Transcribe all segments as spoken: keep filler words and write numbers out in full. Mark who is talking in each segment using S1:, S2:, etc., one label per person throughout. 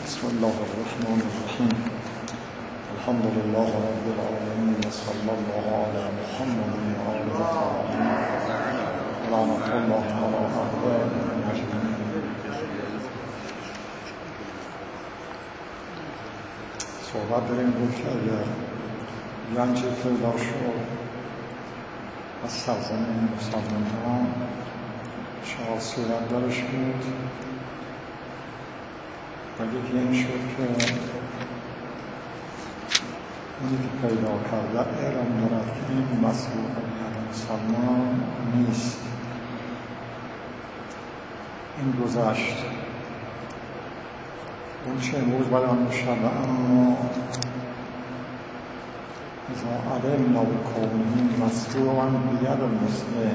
S1: بسم الله الرحمن الرحیم. الحمد لله رب العالمین و صلی الله علی محمد و آله الطاهرین و لعنة الله علی اعدائهم اجمعین. صحبت داریم بود که اگر گنجی پیدا شد از سرزمین مسلمانان چهار صورت درش بود و یکی این شد که اونی که پیدا کرده اعلام دارد که این مسئولیت مسلمان نیست. این گذشت. اون چه امروز بیان میشد و اما اذا علمنا بکونه مسئولا بید المسلم،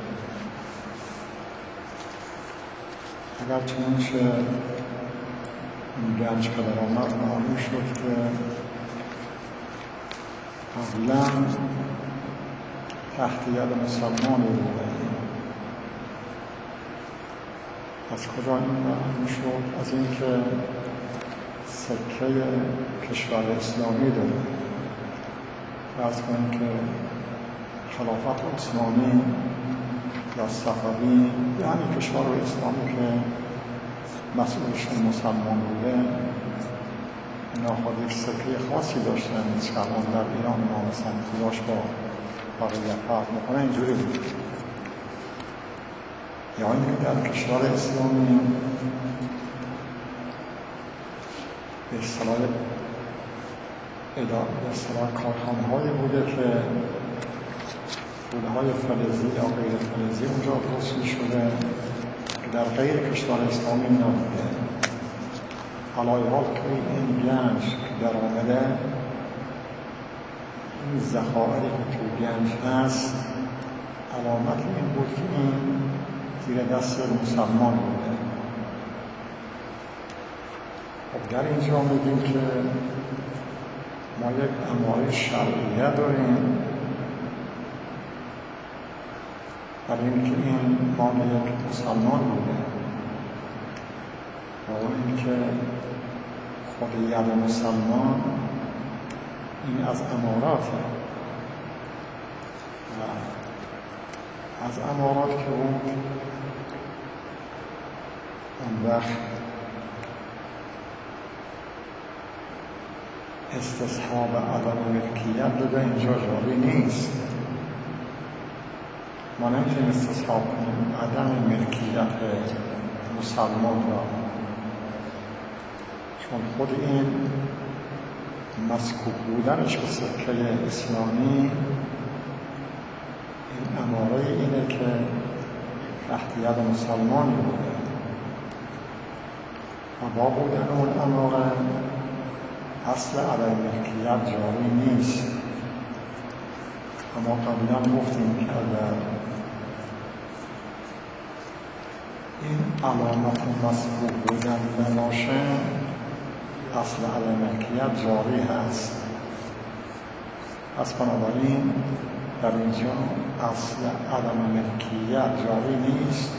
S1: اگر چنانچه این گنج که در آمد معلوم شد که قبلا تحت ید مسلمان بوده. از کجا این معلوم شد؟ از این که سکه کشور اسلامی داره. فرض کنیم که خلافت عثمانی یا صفوی یعنی کشور اسلامی که مسئولشون مسلمان بوده، اینا خود یک سکه خاصی داشتن که الان در ایران ما مثلا خداش با بقیه فرق میکنه. اینجوری بود. یا اینکه در کشور اسلامی به اصطلاح به اصطلاح کارخانه هایی بوده که پولهای فلزی یا غیر فلزی اونجا درست می شده که در غیر کشور اسلامی نبوده. علای حال که این گنج که در آمده، این ذخائری که تو گنج هست، علامت این بود که این زیر دست مسلمان بوده. خب در اینجا میگیم که ما یک اماره شرعیه داریم برای اینکه این مال یک مسلمان بوده و اون اینکه خود ید مسلمان این از اماراته و از امارات که بود اون وقت استصحاب عدم ملکیت رو به اینجا جاری نیست. ما نمیتونیم استصحاب کنیم عدم ملکیت مسلمان را، چون خود این مسکوب بودنش به سکه اسلامی این اماره اینه که تحت ید مسلمانی بوده و با بودن اون اماره اصل عدم ملکیت جاری نیست. اما قبلا گفتیم که اگر این علامت مسبوق بودن نباشه اصل عدم ملکیت جاری هست. پس بنابراین در اینجا اصل عدم ملکیت جاری نیست،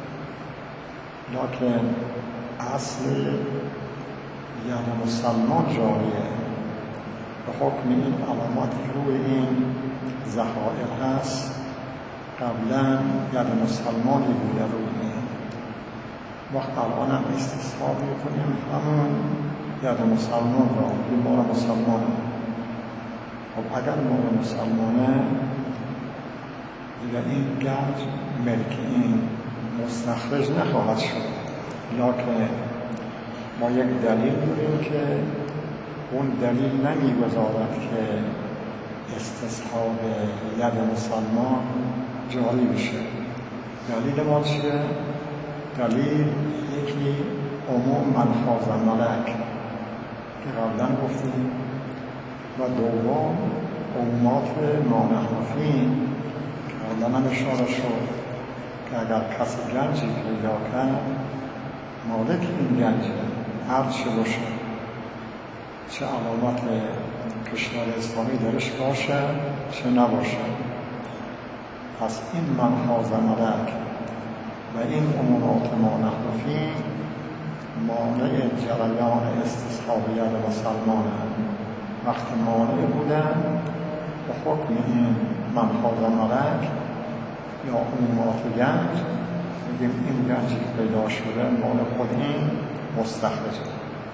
S1: لیکن اصل ید مسلمان جاریه. به حکم این علاماتی روی این ذخائر هست قبلا ید مسلمانی بوده روی این. وقت الان هم استصحاب میکنیم همون ید مسلمان را، این مال مسلمانه. خب اگر مال مسلمانه دیگر این گنج ملک این مستخرج نخواهد شد، لیکن ما یک دلیل داریم که اون دلیل نمیگذارد که استصحاب ید مسلمان جاری بشه. دلیل ما چیه؟ دلیل یکی عموم ملحاظ ملک که قبلا گفتیم و دوم عمومات مانحنفی که قبلا هم اشاره شد که اگر کسی گنجی پیدا کرد مالک این گنج هر چه باشه، چه علامت کشور اسلامی درش باشه چه نباشه، پس این منحاز ملک و این امورات مانحنفی مانع جریان استصحابیت مسلمان وقتی مانع بودن به حکم این منحاز ملک یا عمومات گنج، میگیم این گنجی که پیدا شده مال خود این مستخرجه.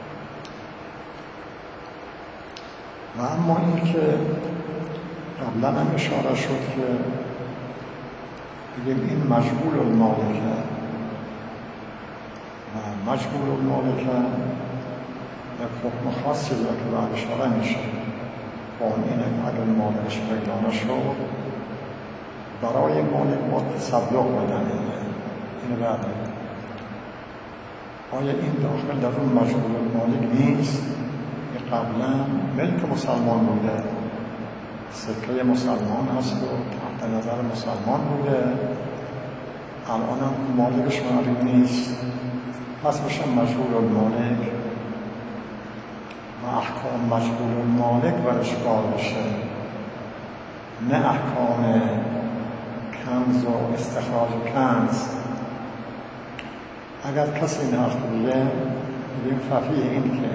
S1: و اما این که قبلا هم اشاره شد که بگیم این مجبور المالکه و مجبور المالکه یک حکم خاصی داره که بعد اشاره میشه. با این اگر مالکش پیدا نشد برای مالک با تصدق بدن این بعد آیا این داخل در اون مجبور المالک نیست؟ قبلا ملک مسلمان بوده، سکه مسلمان هست و تحت نظر مسلمان بوده، الان هم مالکش معلوم نیست، پس بشه مجبور المالک و احکام مجبور المالک برش کار بشه، نه احکام کنز و استخراج کنز. اگر کسی این حرف بگه بگیم فقیه این که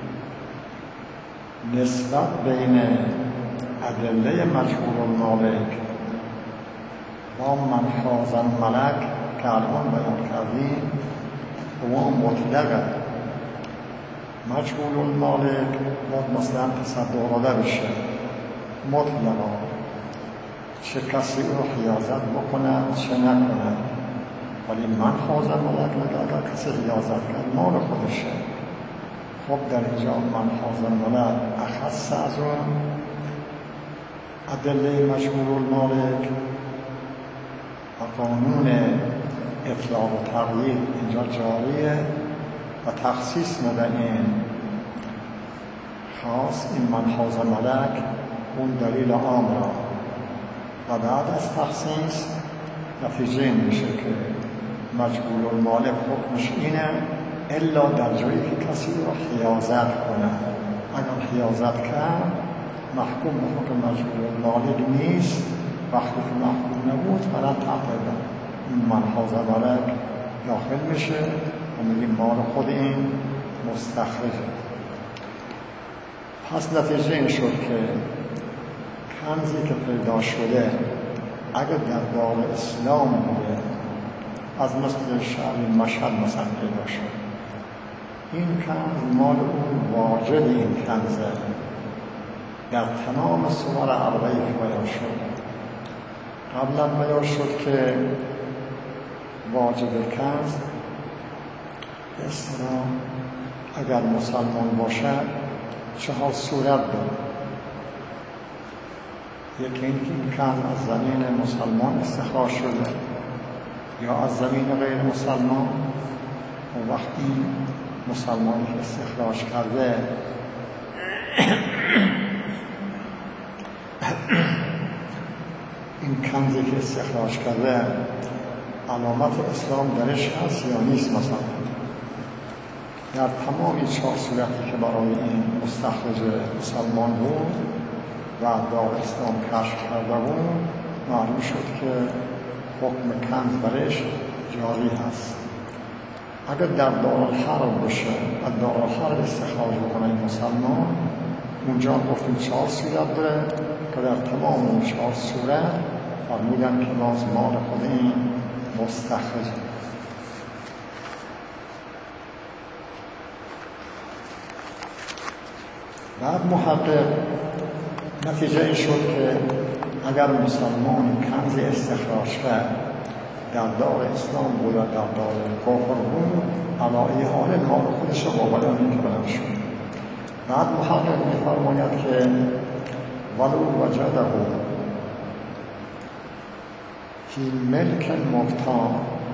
S1: نسبت بین ادله مجبور المالک با منحاز الملک که الان بیان کردیم و مطلقه. مجبور المالک باید مثلا تصدق داده بشه مطلقا، چه کسی رو حیازت بکنه چه نکنه، ولی منحاز الملک اگر کسی حیازت کرد مال خودشه. خب در اینجا منحاز الملک اخص از اون ادله مجبور المالک و قانون اطلاق و تغییر اینجا جاریه و تخصیص نده این خاص این منحاز الملک اون دلیل عام را و بعد از تخصیص نتیجه میشه که مجبور المالک حکمش اینه الا در جایی که کسی رو حیازت کنه. اگر حیازت کرد محکوم به حکم مجبور المالک نیست، وقتی که محکوم نبود فقط تحت این منحاز الملک داخل میشه و میگیم مال خود این مستخرجه. پس نتیجه این شد که کنزی که پیدا شده اگر در دار اسلام بوده، از مثل شهر مشهد مثلا پیدا شد، این کنز مال اون واجد این کنزه در تمام صور عربی که بیان شد. قبلا بیان شد که واجد کنز به اصطلاح اگر مسلمان باشد چهار صورت داره. یکی این که این کنز از زمین مسلمان استخراج شده یا از زمین غیر مسلمان، و وقتی مسلمانی که استخراج کرده این کنزی که استخراج کرده علامت اسلام درش هست یا نیست. مثلا در تمام این چهار صورتی که برای این مستخرج مسلمان بود و دار اسلام کشف کرده بود معلوم شد که حکم کنز برش جاری هست. اگر در دارالحرب باشه و دارالحرب استخراج بکنه این مسلمان، اونجا گفتیم چهار صورت داره که در تمام اون چهار صورت فرمودن که باز مال خود این مستخرج. بعد محقق نتیجه این شد که اگر مسلمان کنزی استخراج کرد در دار اسلام بود و در دار کفر بود، علایه حال مال خودش رو با بیان میکنن شد. بعد محقق میفرماید که ولو وجده فی ملک مبتاع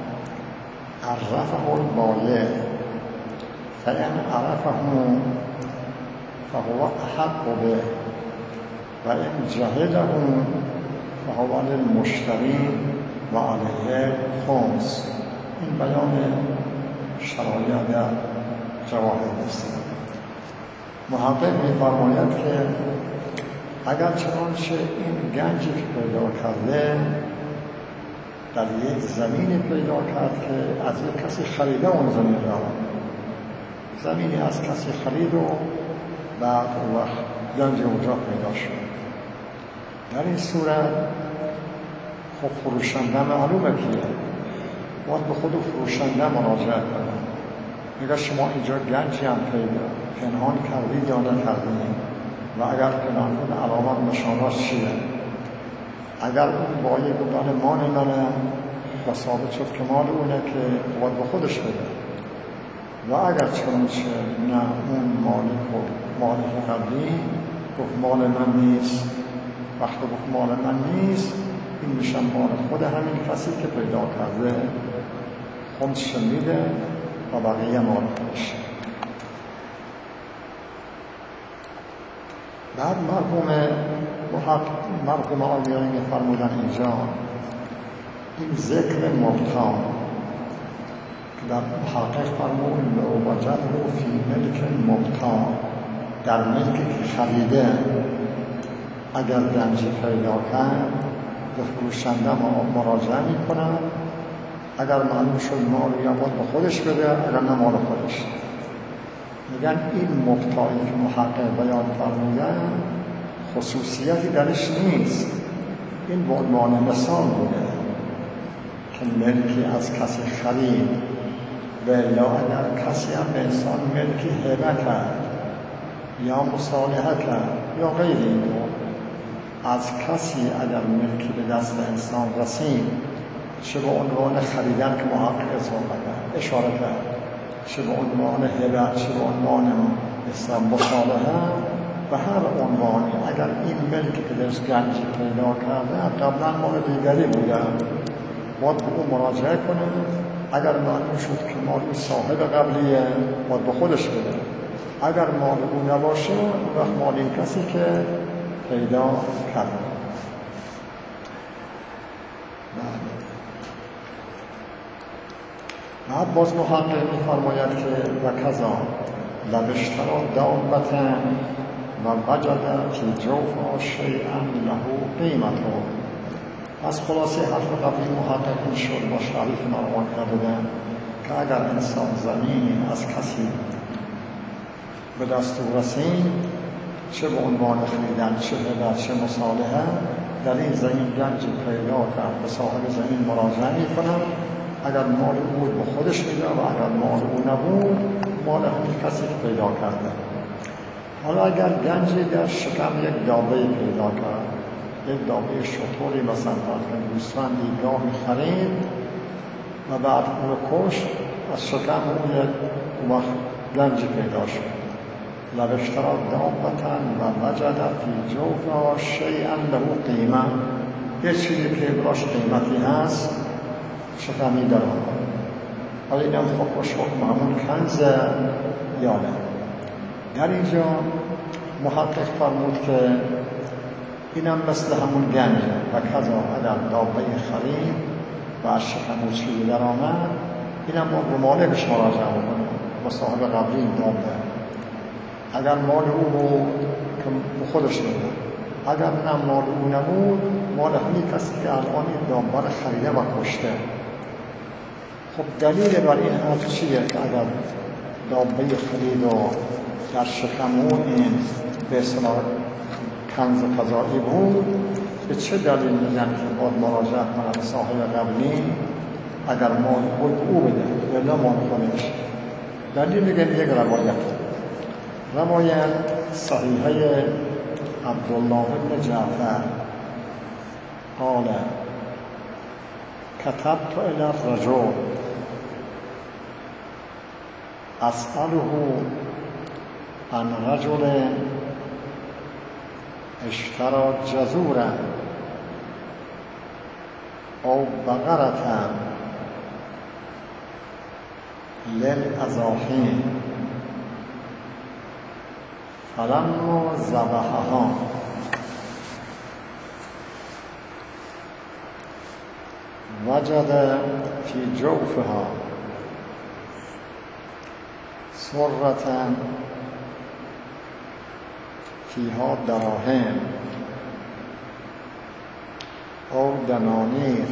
S1: عرفه البایع فإن عرفه فهو احق به و این جهله فهو للمشتری و علیه خمس. این بیان شرایع در جواهر است. محقق می‌فرماید که اگر چنانچه این گنجی که پیدا کرده در یک زمینی پیدا کرد که از یک کسی خریده اون زمین را زمینی از کسی خرید و بعد اون وقت گنج اونجا پیدا شد. در این صورت خب فروشنده معلومه کیه، باید به خود فروشنده مراجعه کنم، میگه شما اینجا گنجی هم پیدا پنهان کردید یا نکردید و اگر پنهان کنه علامت نشانش چیه؟ اگر اون بایی بودن مال منه و ثابت شد که مال اونه که باید به خودش بده و اگر چنانچه نه اون مالک و مالک قبلی گفت مال من نیست، وقتی گفت مال من نیست این میشن مال خود همین کسی که پیدا کرده خودش میده و بقیه مال خودش. بعد مرحوم مرحوم آقایان می‌فرمودن اینجا این ذکر مبتاع که در محقق فرمود لو وجده فی ملک مبتاع، در ملکی که خریده اگر گنجی پیدا کرد به فروشنده مراجعه میکنن، اگر معلوم شد مال یا باید به خودش بده، اگر نه مال خودش. میگن این مبتاعی که محقق بیان فرمودن خصوصیتی درش نیست، این به عنوان مثال بوده که ملکی از کسی خرید و الا اگر کسی هم به انسان ملکی هبه کرد یا مصالحه کرد یا غیر این دو، از کسی اگر ملکی به دست انسان رسید چه به عنوان خریدن که محقق اشاره کرد، چه به عنوان هبه، چه به عنوان مصالحه و هر عنوانی، اگر این ملکی که درش گنجی پیدا کرده قبلا مال دیگری بوده باید به او مراجعه کنه، اگر معلوم شد که مال او صاحب قبلیه باید به خودش بده، اگر مال او نباشه اون وقت مال این کسی که پیدا کرده. بعد باز محقق می‌فرماید که و کذا لو اشتری دابة و وجد فی جوفها شیئا له قیمته. از خلاصه حرف قبلی محقق این شد با شریف مرمان کردن که اگر انسان زمینی از کسی به دست او رسید چه به عنوان خریدن چه هبه چه مصالحه، در این زمین گنج پیدا کرد به صاحب زمین مراجعه می‌کنم، اگر مال او بود به خودش میده و اگر مال او نبود مال همین کسی که پیدا کرده. حالا اگر گنجی در شکم یک دابه پیدا کرد، یک دابه شطوری مثلا فرض گوسفندی گاهی خرید و بعد اون رو کشت، از شکم اون یک وقت گنجی پیدا شد. لو اشتری دابة و وجد فی جوفها شیئا له قیمه، یه چیزی که براش قیمتی هست شکمی در آن. حالا این هم خب شکم همون کنز یا نه. در اینجا محقق فرمود که اینم مثل همون گنج و کذا اگر دابه خرید و از شکم او چیزی در آمد اینم با مالکش مراجعه بکنه با صاحب قبلی دابه، اگر مال او بود که خودش میده، اگر نه مال او نبود مال همین کسی که الان این دابه رو خریده و کشته. خب دلیل بر این حرف چیه که اگر دابه خرید و در شکم او این به اصطلاح کنز قضایی بود، به چه دلیل میگن که باید مراجعه کنه به صاحب قبلی اگر مال بود او بده یا مال خودش؟ دلیل میگن یک روایت روایت صحیحه عبدالله بن جعفر قال كتبت الى الرجل اسأله عن رجل اشترى جزورا او بقرة للأضاحی فلما ذبحها وجد في جوفها سرة فيها دراهم او دنانیر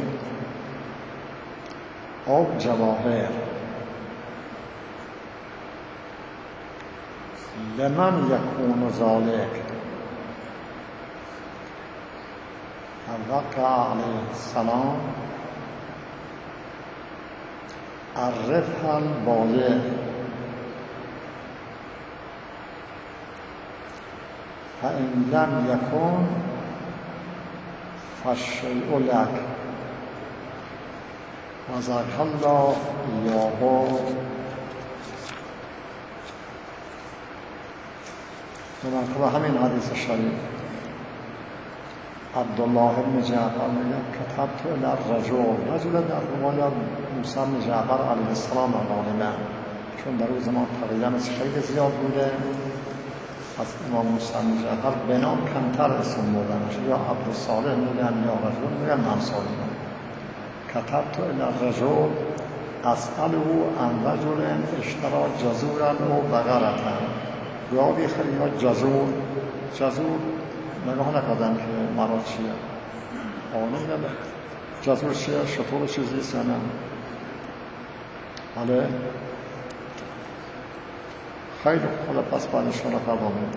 S1: او جواهر لمن یکون ذالک وقع علیه السلام عرفها البایع فإن لم يكن فالشیء لک وزاک الله ایاه. مناسب همین حدیث شریف عبدالله بن جعفر میگه کتبت الی الرجل رجل در روایت موسی بن جعفر علیه السلام غالبا، چون در اون زمان تقریبا خیلی زیاد بوده، از امام موسی بن جعفر به نام کمتر اسم بردن، یا عبدالصالح میگن یا رجل میگن منصور میگن. کتبت الی الرجل اسأله عن رجل اشترى جزورا و بقرة، یا بخری یا جزور. جزور نگاه نکردم که مراد چیه، آنه نده جزور چیه، شطور چیزی سنه. بله خیلی خوب، پس بعدش کنه فرمامید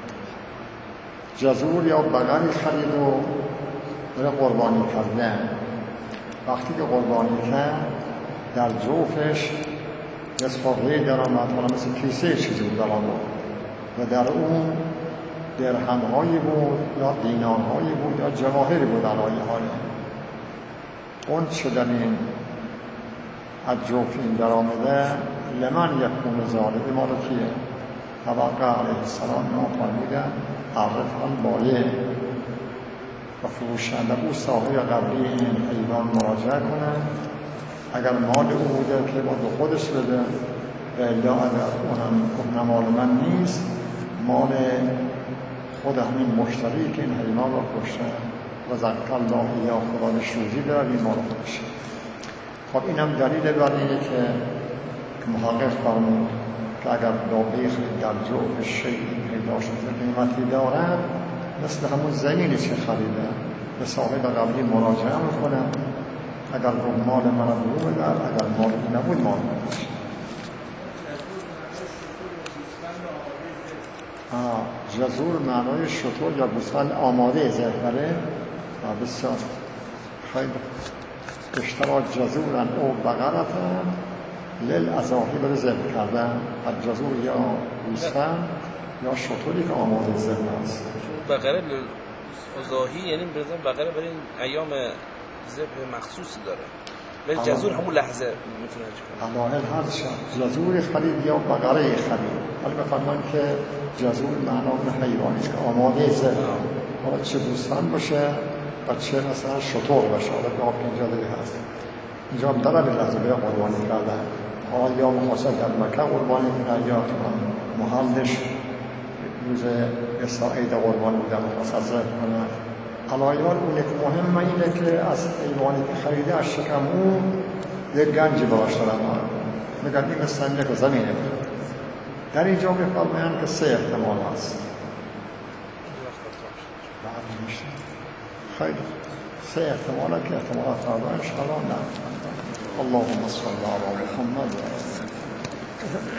S1: جزور یا بقری خرید و بره قربانی کردن. وقتی که قربانی کرد در جوفش یه صفحه در آمد، حالا مثل کیسه چیزی بود در آمد و در اون درهم‌هایی بود یا دینارهایی بود یا جواهری بود علایه های اون چه در این از جوف این در آمده لمن یکون ذالک ما رو کیه؟ طبقه علیه السلام ما فرمودن عرفها البایع و فروشنده او صاحب قبلی این حیوان مراجعه کنه، اگر مال او بوده که باید به خودش بده و الا اگر اونم مال من نیست، مال خود همین مشتری که این حیوان را کشته و زکر الله یا خدا نشوزی داره این مال خودشه. خب اینم دلیل بر اینه که محقق فرمود که اگر دابه در جوف شیء پیدا شده قیمتی دارد، مثل همون زمینی که خریده به صاحب قبلی مراجعه میکنه، اگر رو مال من رو برو بدر، اگر مال نبود مال من بشه. جزور معنای شطور یا گوسفند آماده زهره. بسیار خیلی اشترا جزورن او بقرتن للعزاهی بره ذبح کردن. از جزور یا گوسفند یا شطوری که آماده زهره است.
S2: بقره للعزاهی یعنی برزن بقره برای ایام ذبح مخصوصی داره، ولی جزور همون لحظه میتونه چیکار کنه.
S1: علایه هر شب جزور خرید یا بقره خرید، ولی بفرمان که جزور معنا حیوانی است که آماده ذبح، حالا چه گوسفند باشه و چه مثلا شطور باشه. حالا که اینجا دیگه هست، اینجا هم داره به لحظه به قربانی کردن، حالا یا مخصوصا در مکه قربانی میکنن یا محلش روز اسرائیل قربانی بودن مخصوصا ذبح کنن. علایان اونه که مهمه اینه که از حیوانی که خریده از شکم اون یک گنجی باش دارن میگن این مثل یک زمینه بود. در اینجا میفرمایند که سه احتمال هست. خیلی سه احتمال که احتمالات فردا انشاءالله نه. اللهم صل علی محمد.